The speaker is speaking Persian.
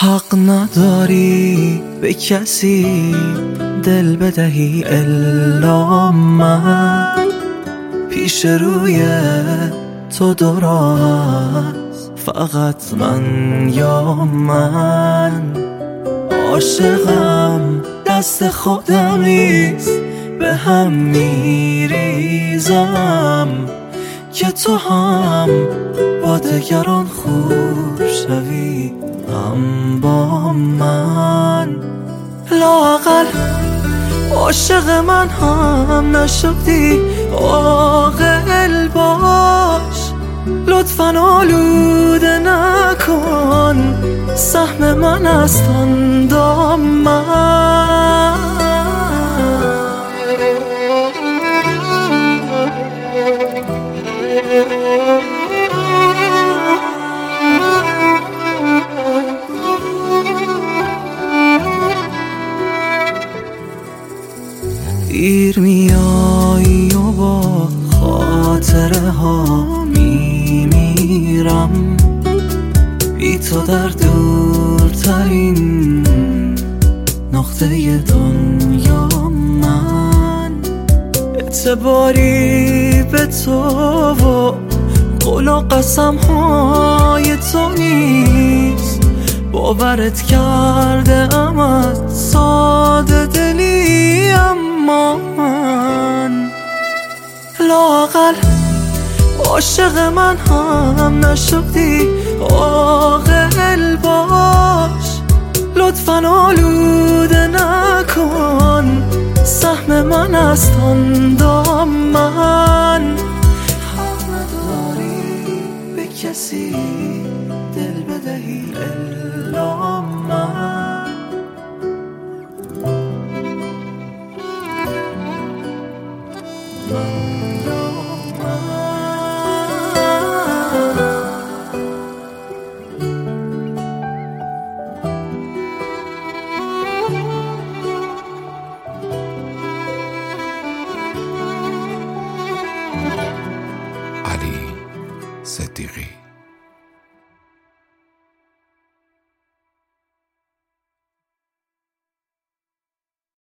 حق نداری به کسی دل بدهی الا من، پیش روی تو دراز فقط من یا من. عاشقم دست خودم نیست، به هم میریزم که تو هم با دگران خوب شوی، هم با من. لااقل عاشق من هم نشدی، عاقل باش، لطفاً آلوده نکن سهم من است آن دامن. دیر میایی و با خاطره ها میمیرم، بی تو در دورترین نقطه دنیا من. اعتباری به تو و قول و قسم های تو نیست، باورت کرده امت ساده دلی، اما من لااقل عاشق من هم نشدی، عاقل باش، لطفاً آلوده نکن سهم من است آن دامن. حق نداری به کسی دل بدهی الا من. من یا من.